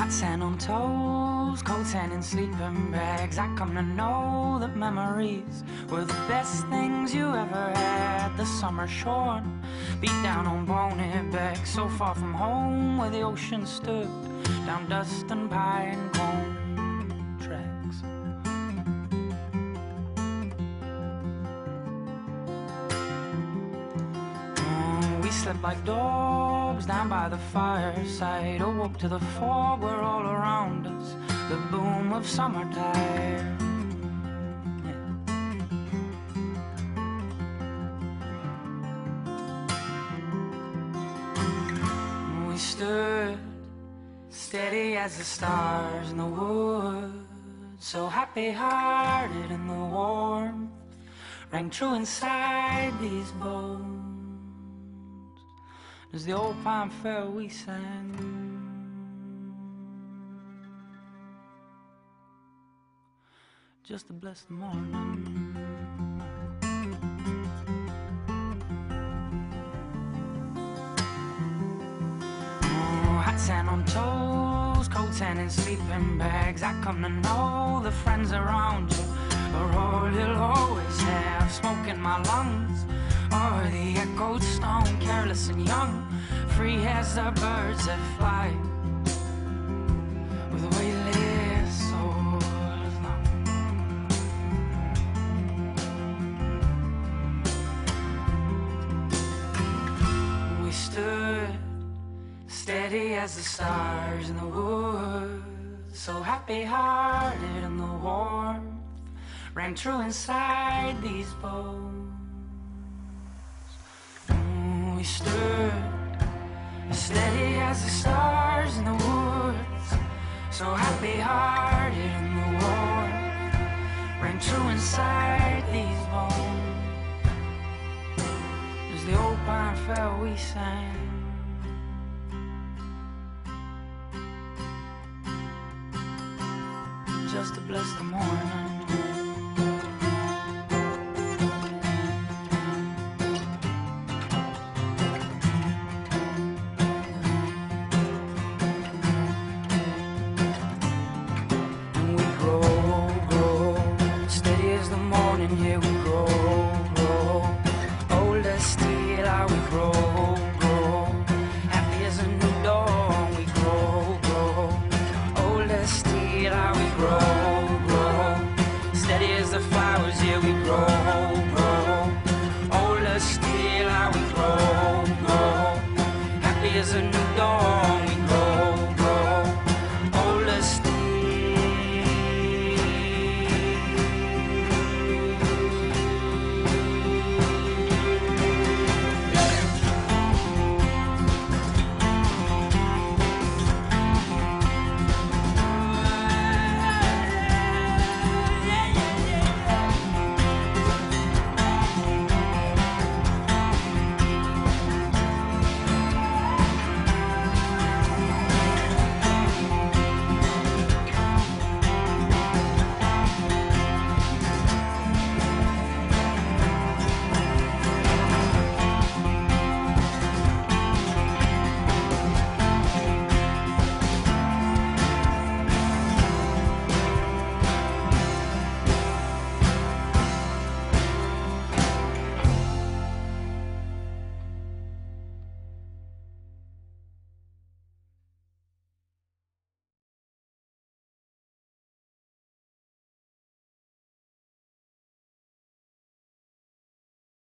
Hot sand on toes, cold sand in sleeping bags. I come to know that memories were the best things you ever had. The summer shorn, beat down on bonehead back, so far from home where the ocean stood, down dust and pine cone tracks. We slept like dogs down by the fireside, awoke to the fog where all around us the boom of summertime. We stood steady as the stars in the woods, so happy-hearted, and the warmth rang true inside these bones. As the old pine fell, we sang, just to bless the morning. Oh, hot sand on toes, cold sand in sleeping bags. I come to know the friends around you are all you'll always have. Smoke in my lungs, or the echoed stone, careless and young, free as the birds that fly, with weightless souls long. We stood steady as the stars in the woods, so happy-hearted, and the warmth rang true inside these bones. We stood steady as the stars in the woods, so happy-hearted, and the warmth rang true inside these bones. As the old pine fell, we sang, just to bless the morning. Here we grow,